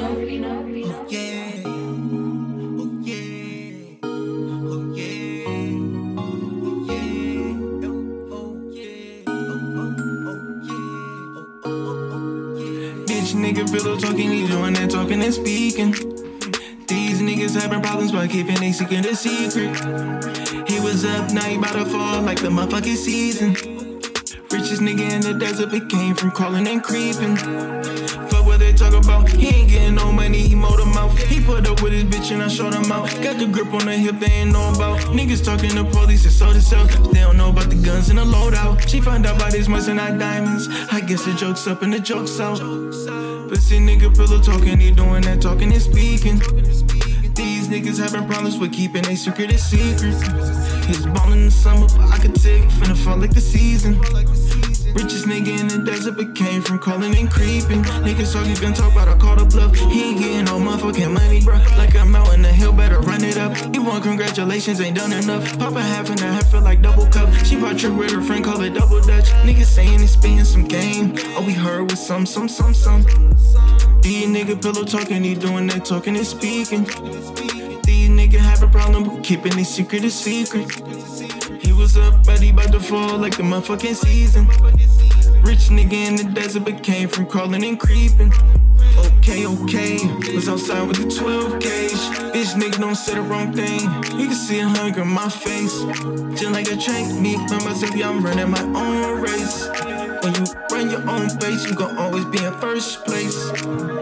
Oh yeah, oh yeah, oh yeah, oh yeah, oh yeah, oh yeah. Bitch nigga pillow talking, he doing that talking and speaking. These niggas having problems by keeping they secret a secret. He was up, now he bout to fall like the motherfucking season. Richest nigga in the desert, but came from crawling and creeping. Fuck what they talk about, he ain't getting no money, he mowed them out. He put up with his bitch and I showed him out. Got the grip on the hip, they ain't know about. Niggas talking to police and sold itself. They don't know about the guns and the loadout. She found out about his Moissanite diamonds. I guess the joke's up and the joke's out. Pussy nigga pillow talking, he doing that talking and speaking. These niggas having problems with keeping they secret a secret. He's ballin' in the summer, but I could take it, finna fall like the season. Richest nigga in the desert, but came from calling and creeping. Niggas talking, gun talk, but I called a bluff. He ain't getting no motherfucking money, bruh. Like I'm out in the hill, better run it up. He want congratulations, ain't done enough. Pop a half and a half, feel like double cup. She bought trick with her friend, call it double dutch. Niggas saying it's spitting some game. All we heard was some. These nigga pillow talking, he doing that talking and speaking. These niggas have a problem with keeping their secret a secret. He was up, but he about to fall like the motherfucking season. Rich nigga in the desert, but came from crawling and creeping. Okay, was outside with the 12 gauge. Bitch nigga don't say the wrong thing. You can see a hunger in my face. Just like a train, me by myself, yeah, I'm running my own race. When you run your own pace, you gon' always be in first place.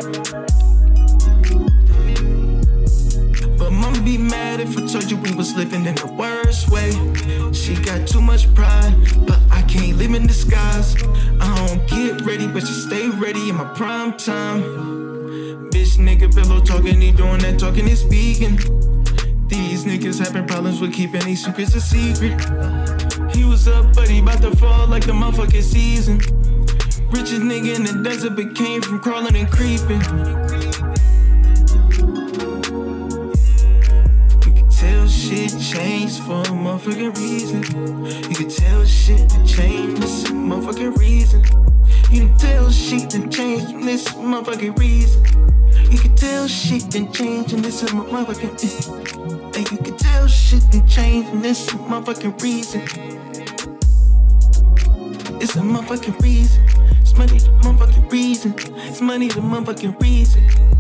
But mama be mad if I told you we was living in the worst way. She got too much pride, but I can't live in disguise. I don't get ready, but you stay ready in my prime time. Bitch nigga pillow talking, he doing that talking and speaking. These niggas having problems with keeping these secrets a secret. He was up, but he bout to fall like the motherfucking season. Richest nigga in the desert, but came from crawling and creeping. Tell shit changed for a motherfucking reason. You can tell shit to change this motherfucking reason. You can tell shit to change this motherfucking reason. You can tell shit to change in this motherfucking. And you can tell shit to change in this motherfucking reason. It's a motherfucking reason. It's money the motherfucking reason. It's money the motherfucking reason.